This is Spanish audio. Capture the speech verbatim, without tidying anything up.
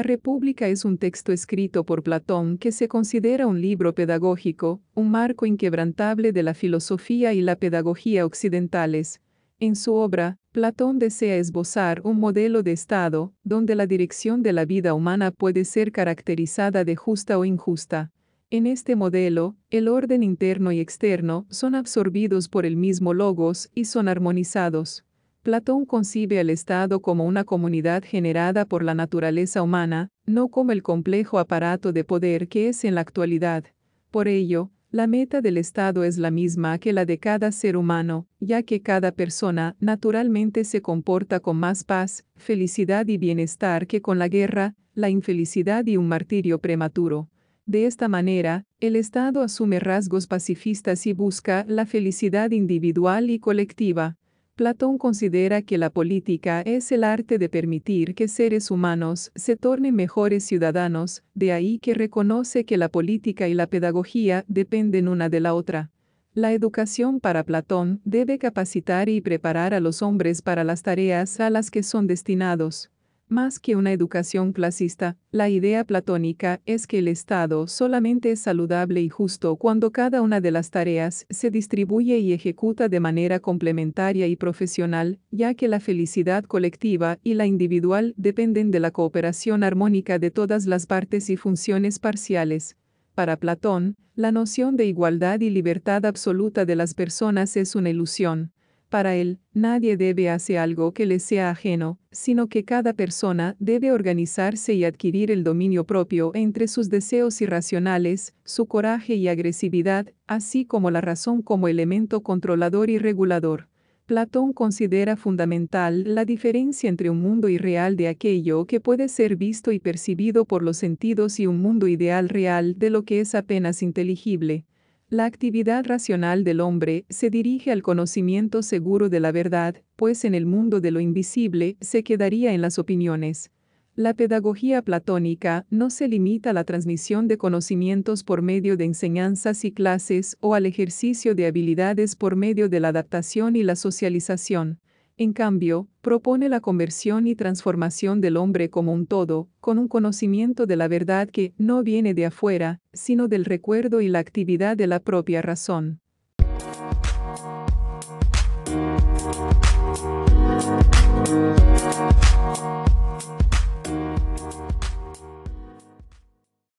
República es un texto escrito por Platón que se considera un libro pedagógico, un marco inquebrantable de la filosofía y la pedagogía occidentales. En su obra, Platón desea esbozar un modelo de Estado, donde la dirección de la vida humana puede ser caracterizada de justa o injusta. En este modelo, el orden interno y externo son absorbidos por el mismo logos y son armonizados. Platón concibe al Estado como una comunidad generada por la naturaleza humana, no como el complejo aparato de poder que es en la actualidad. Por ello, la meta del Estado es la misma que la de cada ser humano, ya que cada persona naturalmente se comporta con más paz, felicidad y bienestar que con la guerra, la infelicidad y un martirio prematuro. De esta manera, el Estado asume rasgos pacifistas y busca la felicidad individual y colectiva. Platón considera que la política es el arte de permitir que seres humanos se tornen mejores ciudadanos, de ahí que reconoce que la política y la pedagogía dependen una de la otra. La educación para Platón debe capacitar y preparar a los hombres para las tareas a las que son destinados. Más que una educación clasista, la idea platónica es que el Estado solamente es saludable y justo cuando cada una de las tareas se distribuye y ejecuta de manera complementaria y profesional, ya que la felicidad colectiva y la individual dependen de la cooperación armónica de todas las partes y funciones parciales. Para Platón, la noción de igualdad y libertad absoluta de las personas es una ilusión. Para él, nadie debe hacer algo que le sea ajeno, sino que cada persona debe organizarse y adquirir el dominio propio entre sus deseos irracionales, su coraje y agresividad, así como la razón como elemento controlador y regulador. Platón considera fundamental la diferencia entre un mundo irreal de aquello que puede ser visto y percibido por los sentidos y un mundo ideal real de lo que es apenas inteligible. La actividad racional del hombre se dirige al conocimiento seguro de la verdad, pues en el mundo de lo invisible se quedaría en las opiniones. La pedagogía platónica no se limita a la transmisión de conocimientos por medio de enseñanzas y clases o al ejercicio de habilidades por medio de la adaptación y la socialización. En cambio, propone la conversión y transformación del hombre como un todo, con un conocimiento de la verdad que no viene de afuera, sino del recuerdo y la actividad de la propia razón.